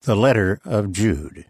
The letter of Jude.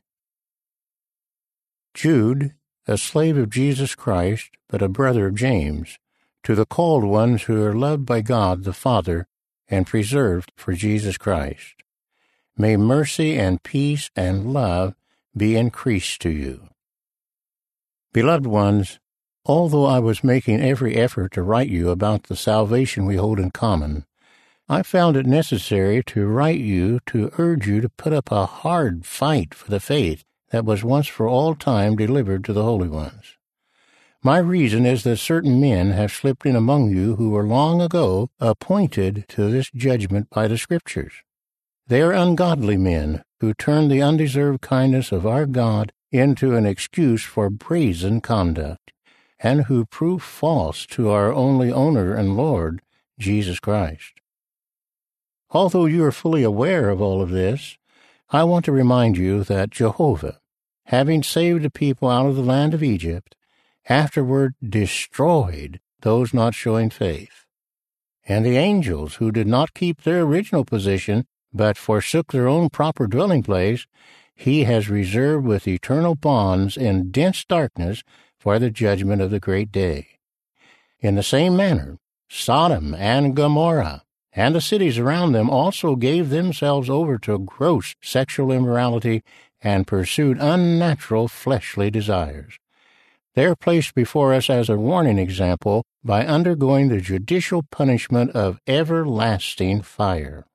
Jude, a slave of Jesus Christ, but a brother of James, to the called ones who are loved by God the Father and preserved for Jesus Christ. May mercy and peace and love be increased to you. Beloved ones, although I was making every effort to write you about the salvation we hold in common, I found it necessary to write you to urge you to put up a hard fight for the faith that was once for all time delivered to the holy ones. My reason is that certain men have slipped in among you who were long ago appointed to this judgment by the Scriptures. They are ungodly men who turn the undeserved kindness of our God into an excuse for brazen conduct, and who prove false to our only owner and Lord, Jesus Christ. Although you are fully aware of all of this, I want to remind you that Jehovah, having saved the people out of the land of Egypt, afterward destroyed those not showing faith. And the angels who did not keep their original position, but forsook their own proper dwelling place, he has reserved with eternal bonds in dense darkness for the judgment of the great day. In the same manner, Sodom and Gomorrah and the cities around them also gave themselves over to gross sexual immorality and pursued unnatural fleshly desires. They are placed before us as a warning example by undergoing the judicial punishment of everlasting fire.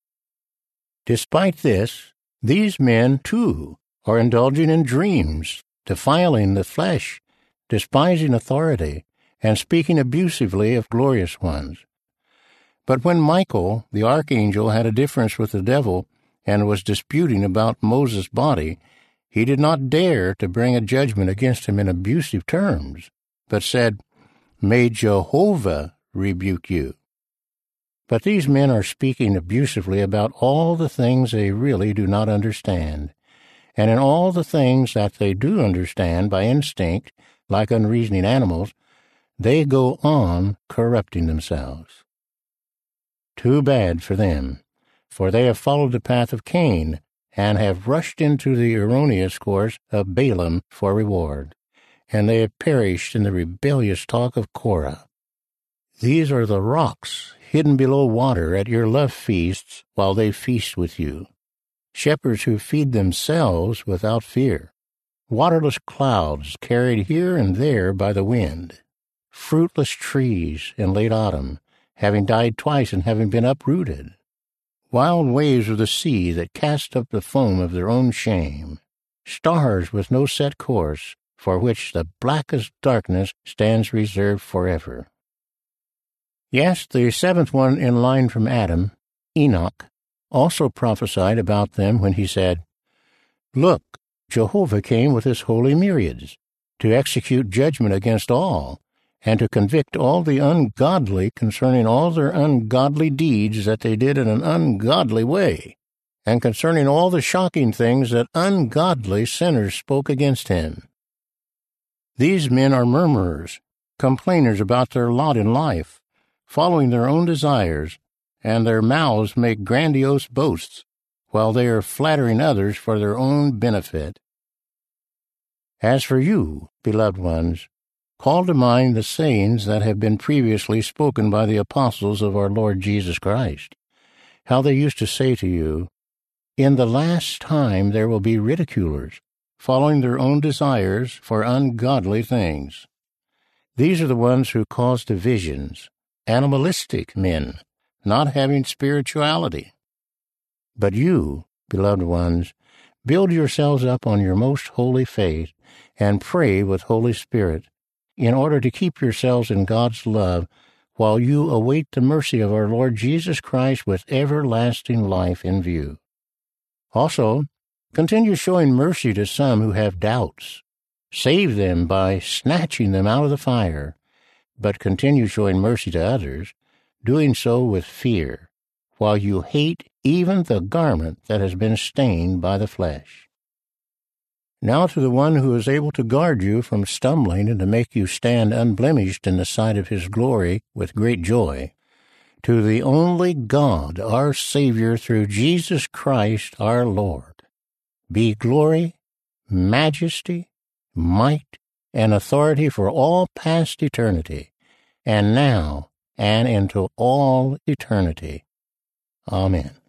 Despite this, these men, too, are indulging in dreams, defiling the flesh, despising authority, and speaking abusively of glorious ones. But when Michael, the archangel, had a difference with the devil and was disputing about Moses' body, he did not dare to bring a judgment against him in abusive terms, but said, "May Jehovah rebuke you." But these men are speaking abusively about all the things they really do not understand, and in all the things that they do understand by instinct, like unreasoning animals, they go on corrupting themselves. Too bad for them, for they have followed the path of Cain and have rushed into the erroneous course of Balaam for reward, and they have perished in the rebellious talk of Korah. These are the rocks hidden below water at your love feasts while they feast with you, shepherds who feed themselves without fear, waterless clouds carried here and there by the wind, fruitless trees in late autumn, having died twice and having been uprooted, wild waves of the sea that cast up the foam of their own shame, stars with no set course, for which the blackest darkness stands reserved forever. Yes, the seventh one in line from Adam, Enoch, also prophesied about them when he said, "Look, Jehovah came with his holy myriads, to execute judgment against all, and to convict all the ungodly concerning all their ungodly deeds that they did in an ungodly way, and concerning all the shocking things that ungodly sinners spoke against him." These men are murmurers, complainers about their lot in life, following their own desires, and their mouths make grandiose boasts, while they are flattering others for their own benefit. As for you, beloved ones, call to mind the sayings that have been previously spoken by the apostles of our Lord Jesus Christ, how they used to say to you, "In the last time there will be ridiculers, following their own desires for ungodly things." These are the ones who cause divisions, animalistic men, not having spirituality. But you, beloved ones, build yourselves up on your most holy faith and pray with Holy Spirit, in order to keep yourselves in God's love while you await the mercy of our Lord Jesus Christ with everlasting life in view. Also, continue showing mercy to some who have doubts. Save them by snatching them out of the fire, but continue showing mercy to others, doing so with fear, while you hate even the garment that has been stained by the flesh. Now to the one who is able to guard you from stumbling and to make you stand unblemished in the sight of his glory with great joy, to the only God, our Savior, through Jesus Christ our Lord, be glory, majesty, might, and authority for all past eternity, and now and into all eternity. Amen.